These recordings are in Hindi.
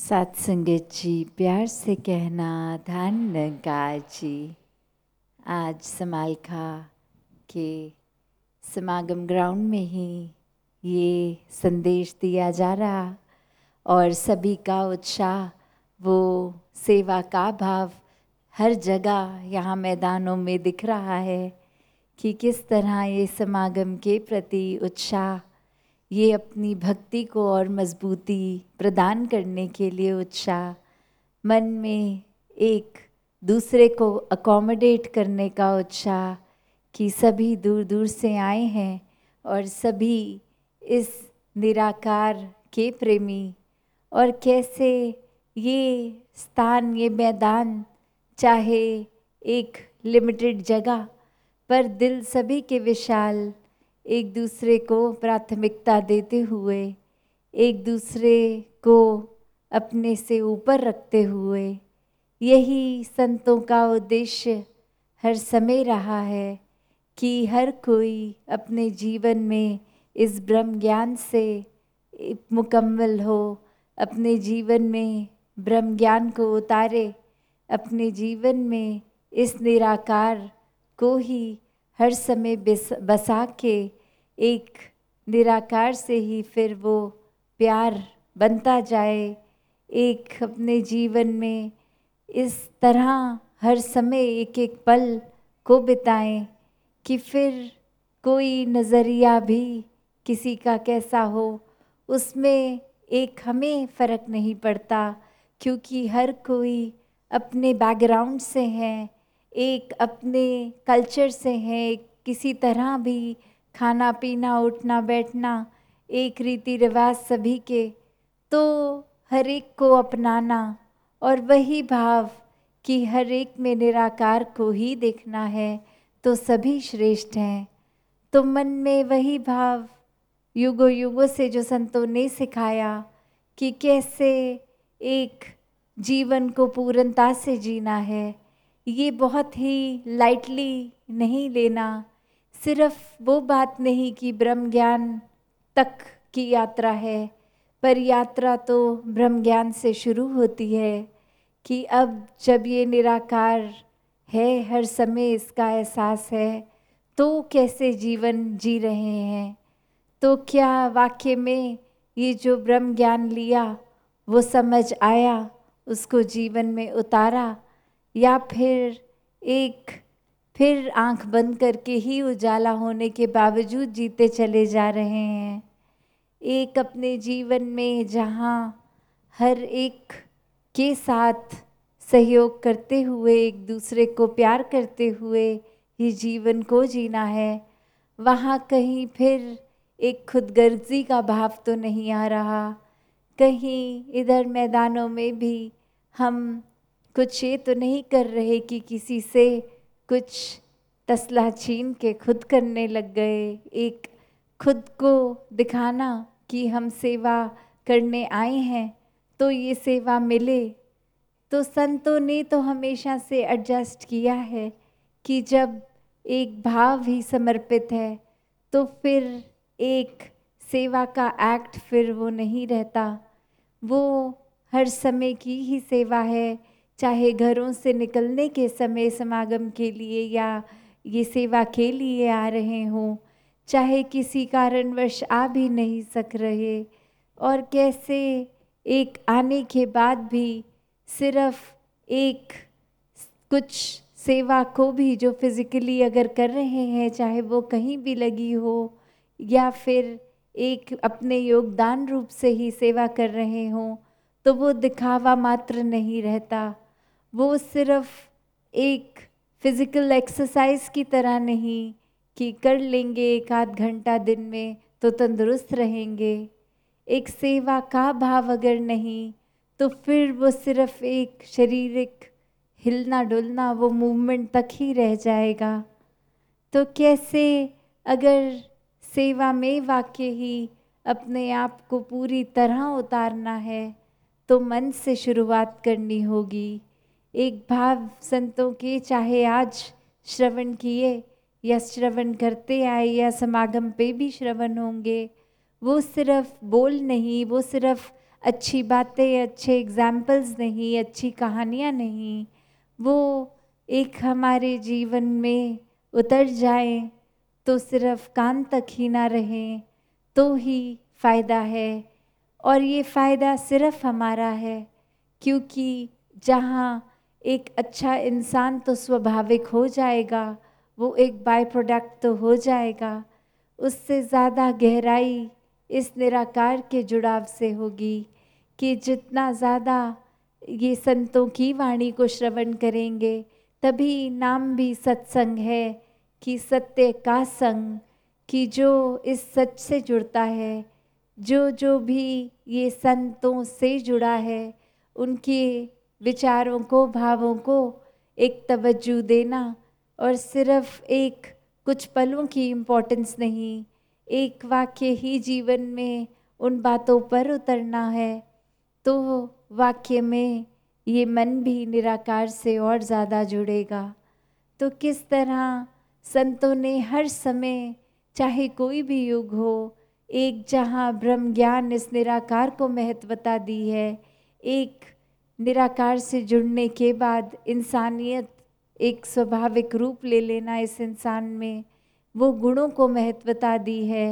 साथ संगत जी, प्यार से कहना धन निरंकार जी। आज समालखा के समागम ग्राउंड में ही ये संदेश दिया जा रहा और सभी का उत्साह, वो सेवा का भाव हर जगह यहाँ मैदानों में दिख रहा है कि किस तरह ये समागम के प्रति उत्साह, ये अपनी भक्ति को और मजबूती प्रदान करने के लिए उत्साह, मन में एक दूसरे को अकोमोडेट करने का उत्साह कि सभी दूर दूर से आए हैं और सभी इस निराकार के प्रेमी, और कैसे ये स्थान, ये मैदान, चाहे एक लिमिटेड जगह पर दिल सभी के विशाल, एक दूसरे को प्राथमिकता देते हुए, एक दूसरे को अपने से ऊपर रखते हुए, यही संतों का उद्देश्य हर समय रहा है कि हर कोई अपने जीवन में इस ब्रह्म ज्ञान से मुकम्मल हो, अपने जीवन में ब्रह्म ज्ञान को उतारे, अपने जीवन में इस निराकार को ही हर समय बसा के एक निराकार से ही फिर वो प्यार बनता जाए। एक अपने जीवन में इस तरह हर समय एक एक पल को बिताएं कि फिर कोई नज़रिया भी किसी का कैसा हो, उसमें एक हमें फ़र्क नहीं पड़ता, क्योंकि हर कोई अपने बैकग्राउंड से हैं, एक अपने कल्चर से हैं, किसी तरह भी खाना पीना उठना बैठना एक रीति रिवाज सभी के, तो हर एक को अपनाना और वही भाव कि हर एक में निराकार को ही देखना है, तो सभी श्रेष्ठ हैं। तो मन में वही भाव युगों युगों से जो संतों ने सिखाया कि कैसे एक जीवन को पूर्णता से जीना है, ये बहुत ही लाइटली नहीं लेना। सिर्फ वो बात नहीं कि ब्रह्म ज्ञान तक की यात्रा है, पर यात्रा तो ब्रह्म ज्ञान से शुरू होती है कि अब जब ये निराकार है, हर समय इसका एहसास है, तो कैसे जीवन जी रहे हैं। तो क्या वाकई में ये जो ब्रह्म ज्ञान लिया वो समझ आया, उसको जीवन में उतारा, या फिर आंख बंद करके ही उजाला होने के बावजूद जीते चले जा रहे हैं। एक अपने जीवन में जहाँ हर एक के साथ सहयोग करते हुए, एक दूसरे को प्यार करते हुए ही जीवन को जीना है, वहाँ कहीं फिर एक खुदगर्जी का भाव तो नहीं आ रहा। कहीं इधर मैदानों में भी हम कुछ ये तो नहीं कर रहे कि किसी से कुछ तसला छीन के खुद करने लग गए, एक खुद को दिखाना कि हम सेवा करने आए हैं तो ये सेवा मिले। तो संतों ने तो हमेशा से एडजस्ट किया है कि जब एक भाव ही समर्पित है तो फिर एक सेवा का एक्ट फिर वो नहीं रहता, वो हर समय की ही सेवा है। चाहे घरों से निकलने के समय समागम के लिए या ये सेवा के लिए आ रहे हों, चाहे किसी कारणवश आ भी नहीं सक रहे, और कैसे एक आने के बाद भी सिर्फ एक कुछ सेवा को भी जो फिज़िकली अगर कर रहे हैं, चाहे वो कहीं भी लगी हो या फिर एक अपने योगदान रूप से ही सेवा कर रहे हों, तो वो दिखावा मात्र नहीं रहता। वो सिर्फ एक फिज़िकल एक्सरसाइज की तरह नहीं कि कर लेंगे एक आध घंटा दिन में तो तंदुरुस्त रहेंगे। एक सेवा का भाव अगर नहीं तो फिर वो सिर्फ एक शारीरिक हिलना डुलना, वो मूवमेंट तक ही रह जाएगा। तो कैसे अगर सेवा में वाकई ही अपने आप को पूरी तरह उतारना है तो मन से शुरुआत करनी होगी। एक भाव संतों के, चाहे आज श्रवण किए या श्रवण करते आए या समागम पे भी श्रवण होंगे, वो सिर्फ बोल नहीं, वो सिर्फ अच्छी बातें, अच्छे एग्जाम्पल्स नहीं, अच्छी कहानियाँ नहीं, वो एक हमारे जीवन में उतर जाएं तो सिर्फ कान तक ही ना रहें तो ही फ़ायदा है। और ये फ़ायदा सिर्फ हमारा है, क्योंकि जहाँ एक अच्छा इंसान तो स्वाभाविक हो जाएगा, वो एक बाय प्रोडक्ट तो हो जाएगा, उससे ज़्यादा गहराई इस निराकार के जुड़ाव से होगी कि जितना ज़्यादा ये संतों की वाणी को श्रवण करेंगे, तभी नाम भी सत्संग है कि सत्य का संग, कि जो इस सच से जुड़ता है, जो भी ये संतों से जुड़ा है, उनके विचारों को, भावों को एक तवज्जो देना, और सिर्फ एक कुछ पलों की इम्पोर्टेंस नहीं, एक वाक्य ही जीवन में उन बातों पर उतरना है, तो वाक्य में ये मन भी निराकार से और ज़्यादा जुड़ेगा। तो किस तरह संतों ने हर समय, चाहे कोई भी युग हो, एक जहाँ ब्रह्म ज्ञान इस निराकार को महत्वता दी है, एक निराकार से जुड़ने के बाद इंसानियत एक स्वाभाविक रूप ले लेना इस इंसान में, वो गुणों को महत्वता दी है,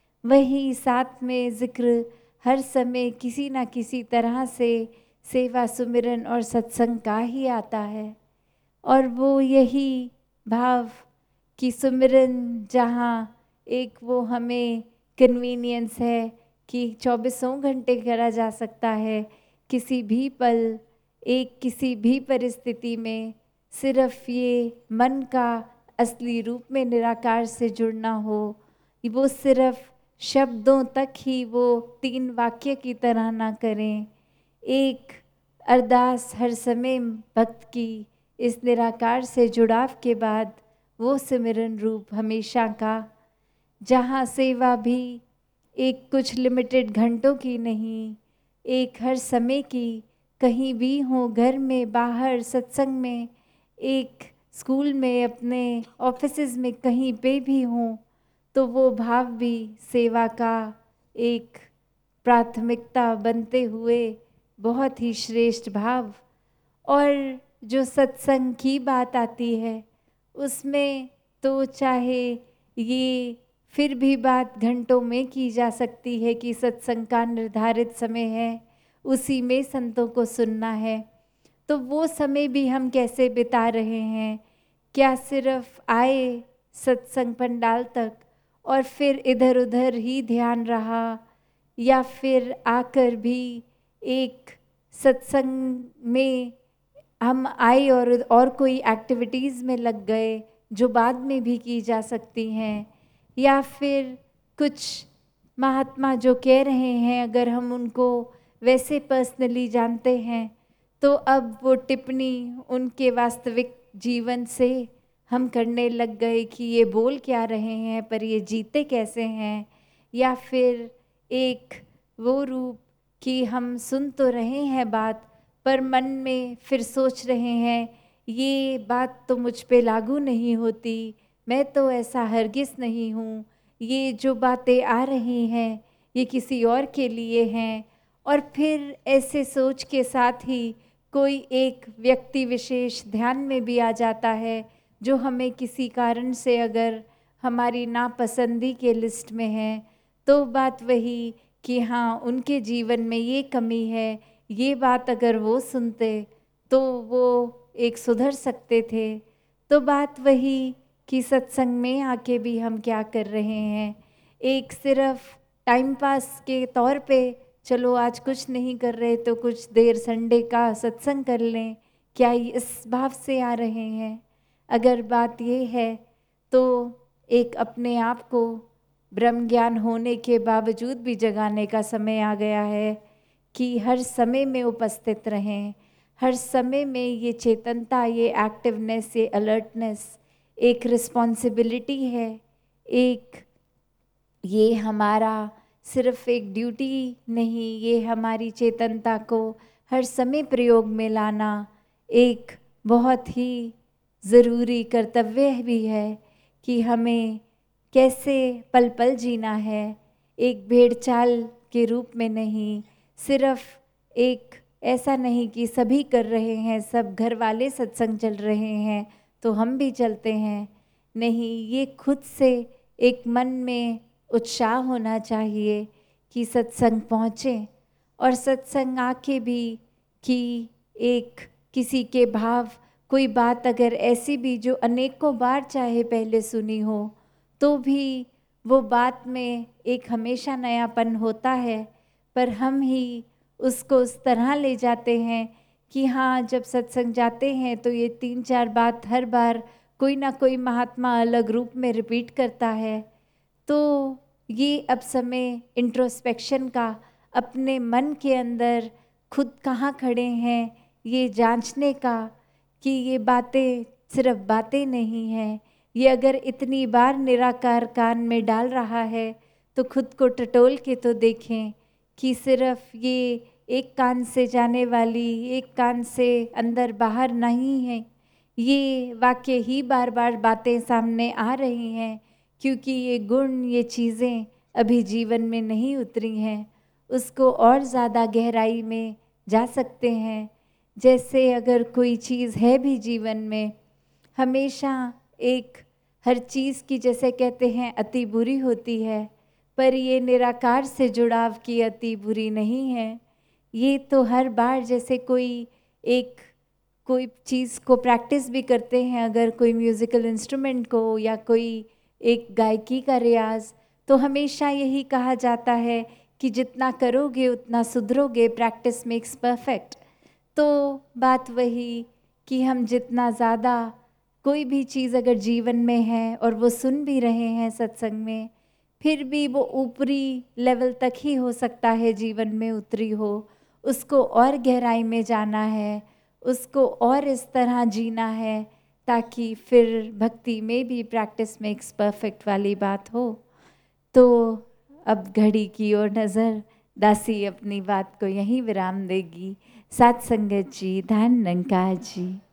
वही साथ में जिक्र हर समय किसी न किसी तरह से सेवा, सुमिरन और सत्संग का ही आता है। और वो यही भाव कि सुमिरन जहाँ एक वो हमें कन्वीनियंस है कि 24 घंटे करा जा सकता है, किसी भी पल, एक किसी भी परिस्थिति में, सिर्फ ये मन का असली रूप में निराकार से जुड़ना हो, वो सिर्फ शब्दों तक ही वो 3 वाक्य की तरह ना करें, एक अरदास हर समय भक्त की इस निराकार से जुड़ाव के बाद वो सिमरन रूप हमेशा का, जहाँ सेवा भी एक कुछ लिमिटेड घंटों की नहीं, एक हर समय की, कहीं भी हो, घर में, बाहर, सत्संग में, एक स्कूल में, अपने ऑफिसेज में, कहीं पे भी हो, तो वो भाव भी सेवा का एक प्राथमिकता बनते हुए बहुत ही श्रेष्ठ भाव। और जो सत्संग की बात आती है, उसमें तो चाहे ये फिर भी बात घंटों में की जा सकती है कि सत्संग का निर्धारित समय है, उसी में संतों को सुनना है, तो वो समय भी हम कैसे बिता रहे हैं? क्या सिर्फ आए सत्संग पंडाल तक और फिर इधर उधर ही ध्यान रहा, या फिर आकर भी एक सत्संग में हम आए और कोई एक्टिविटीज़ में लग गए जो बाद में भी की जा सकती हैं, या फिर कुछ महात्मा जो कह रहे हैं अगर हम उनको वैसे पर्सनली जानते हैं, तो अब वो टिप्पणी उनके वास्तविक जीवन से हम करने लग गए कि ये बोल क्या रहे हैं पर ये जीते कैसे हैं, या फिर एक वो रूप कि हम सुन तो रहे हैं बात पर मन में फिर सोच रहे हैं ये बात तो मुझ पे लागू नहीं होती, मैं तो ऐसा हरगिज़ नहीं हूँ, ये जो बातें आ रही हैं ये किसी और के लिए हैं। और फिर ऐसे सोच के साथ ही कोई एक व्यक्ति विशेष ध्यान में भी आ जाता है जो हमें किसी कारण से अगर हमारी नापसंदी के लिस्ट में है, तो बात वही कि हाँ उनके जीवन में ये कमी है, ये बात अगर वो सुनते तो वो एक सुधर सकते थे। तो बात वही कि सत्संग में आके भी हम क्या कर रहे हैं, एक सिर्फ टाइम पास के तौर पे चलो आज कुछ नहीं कर रहे तो कुछ देर संडे का सत्संग कर लें, क्या इस भाव से आ रहे हैं? अगर बात ये है तो एक अपने आप को ब्रह्म ज्ञान होने के बावजूद भी जगाने का समय आ गया है कि हर समय में उपस्थित रहें, हर समय में ये चेतनता, ये एक्टिवनेस, ये अलर्टनेस एक रिस्पॉन्सिबिलिटी है, एक ये हमारा सिर्फ एक ड्यूटी नहीं, ये हमारी चेतनता को हर समय प्रयोग में लाना एक बहुत ही ज़रूरी कर्तव्य भी है कि हमें कैसे पल पल जीना है, एक भेड़ चाल के रूप में नहीं, सिर्फ एक ऐसा नहीं कि सभी कर रहे हैं, सब घर वाले सत्संग चल रहे हैं तो हम भी चलते हैं। नहीं, ये खुद से एक मन में उत्साह होना चाहिए कि सत्संग पहुँचे, और सत्संग आके भी कि एक किसी के भाव, कोई बात अगर ऐसी भी जो अनेकों बार चाहे पहले सुनी हो तो भी वो बात में एक हमेशा नयापन होता है, पर हम ही उसको उस तरह ले जाते हैं कि हाँ, जब सत्संग जाते हैं तो ये 3-4 बात हर बार कोई ना कोई महात्मा अलग रूप में रिपीट करता है। तो ये अब समय इंट्रोस्पेक्शन का, अपने मन के अंदर खुद कहाँ खड़े हैं ये जांचने का, कि ये बातें सिर्फ बातें नहीं हैं। ये अगर इतनी बार निराकार कान में डाल रहा है तो खुद को टटोल के तो देखें कि सिर्फ ये एक कान से जाने वाली, एक कान से अंदर बाहर नहीं है। ये वाक्य ही बार बार बातें सामने आ रही हैं क्योंकि ये गुण, ये चीज़ें अभी जीवन में नहीं उतरी हैं। उसको और ज़्यादा गहराई में जा सकते हैं। जैसे अगर कोई चीज़ है भी जीवन में, हमेशा एक हर चीज़ की जैसे कहते हैं अति बुरी होती है, पर ये निराकार से जुड़ाव की अति बुरी नहीं है। ये तो हर बार जैसे कोई चीज़ को प्रैक्टिस भी करते हैं, अगर कोई म्यूज़िकल इंस्ट्रूमेंट को या कोई एक गायकी का रियाज़, तो हमेशा यही कहा जाता है कि जितना करोगे उतना सुधरोगे, प्रैक्टिस मेक्स परफेक्ट। तो बात वही कि हम जितना ज़्यादा कोई भी चीज़ अगर जीवन में है और वो सुन भी रहे हैं सत्संग में, फिर भी वो ऊपरी लेवल तक ही हो सकता है जीवन में उतरी हो। उसको और गहराई में जाना है, उसको और इस तरह जीना है ताकि फिर भक्ति में भी प्रैक्टिस मेक्स परफेक्ट वाली बात हो। तो अब घड़ी की ओर नज़र, दासी अपनी बात को यहीं विराम देगी। साथ संगत जी, धन निरंकार जी।